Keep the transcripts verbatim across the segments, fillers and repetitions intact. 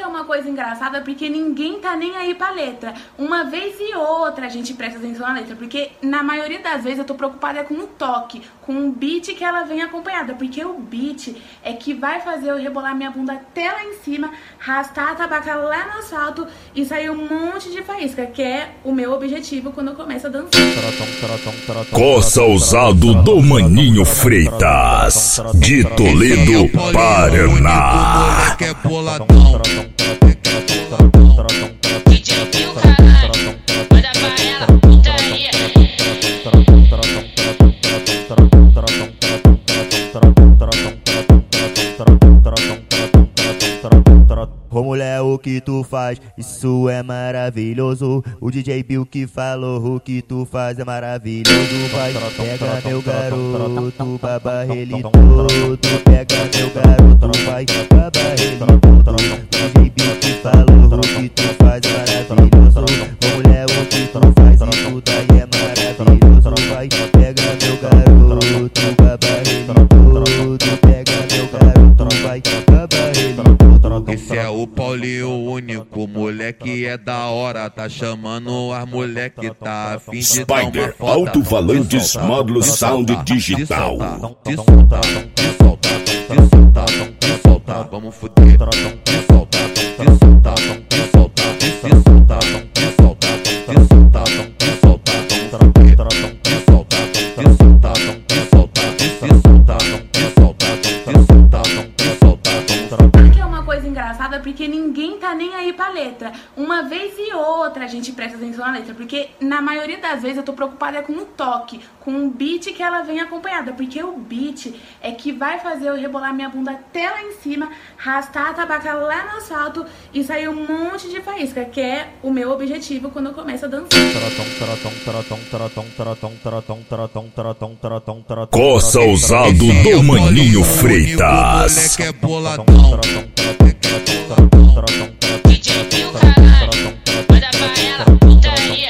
que é uma coisa engraçada? Porque ninguém tá nem aí pra letra. Uma vez e outra a gente presta atenção na letra, porque na maioria das vezes eu tô preocupada com o toque, com o beat que ela vem acompanhada, porque o beat é que vai fazer eu rebolar minha bunda até lá em cima, arrastar a tabaca lá no asfalto e sair um monte de faísca, que é o meu objetivo quando eu começo a dançar. Coça ousado do Maninho Freitas, de Toledo, Paraná. Que é boladão. D J Bill, caralho, manda pra ela, putaria. Ô mulher, o que tu faz, isso é maravilhoso. O D J Bill que falou, o que tu faz é maravilhoso. Vai, pega meu garoto, baba ele todo. Pega meu garoto, vai, baba ele todo. O D J Bill que falou, o que tu faz é maravilhoso. Ô mulher, o que tu faz, isso daí é maravilhoso. Vai, pega meu garoto, baba ele todo. Pega meu garoto, vai, baba ele todo. Esse é o Paulinho, o único moleque é da hora. Tá chamando as moleque, tá a fim de dar uma Spider, foda. alto-falantes, módulo sound digital. De soltar, de soltar, de soltar, de soltar, vamos fuder. De soltar, de soltar, de soltar, de soltar, de soltar, de soltar, de soltar, vamos fuder. De soltar, de soltar, de soltar, de soltar, de soltar, de soltar, de soltar, vamos fuder. Que é uma coisa engraçada, porque ninguém tá nem aí pra letra. Uma vez e outra a gente presta atenção na letra, porque na maioria das vezes eu tô preocupada com o toque, com o beat que ela vem acompanhada, porque o beat é que vai fazer eu rebolar minha bunda até lá em cima, arrastar a tabaca lá no asfalto e sair um monte de faísca, que é o meu objetivo quando eu começo a dançar. Coça ousado do Maninho Freitas. Moleque é boladão. D J Bill, caralho, manda pra ela, putaria.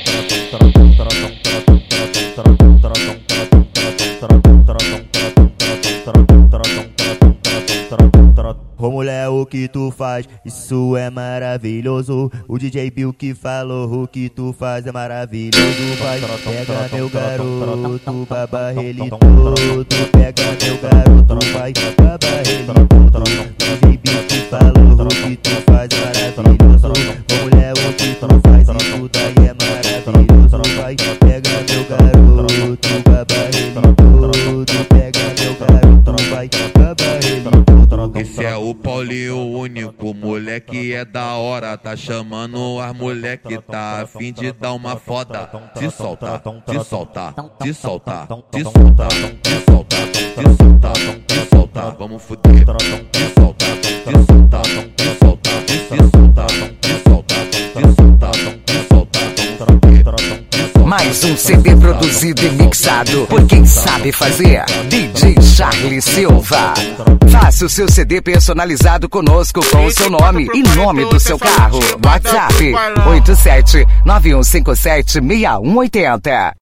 Ô mulher, o que tu faz, isso é maravilhoso. O D J Bill que falou, o que tu faz é maravilhoso. Vai, pega meu garoto, baba ele todo. Pega meu garoto, vai, baba ele todo. O D J Bill que falou, o que tu faz é maravilhoso. Ô mulher, o que tu faz, isso daí é maravilhoso. Vai, pega meu garoto, baba ele todo. Pega meu garoto, vai, baba ele todo. Esse é o Paulinho, o único moleque é da hora. Tá chamando as moleque, tá a fim de dar uma foda. De soltar, de soltar, de soltar, de soltar, de soltar, de soltar, de soltar, vamos fuder. De soltar, de soltar, de soltar, de soltar, de soltar, de soltar, de soltar, vamos fuder. Mais um C D produzido e mixado por quem sabe fazer. D J Charlie Silva. Faça o seu C D personalizado conosco com o seu nome e nome do seu carro. WhatsApp oito sete nove um cinco sete seis um oito zero.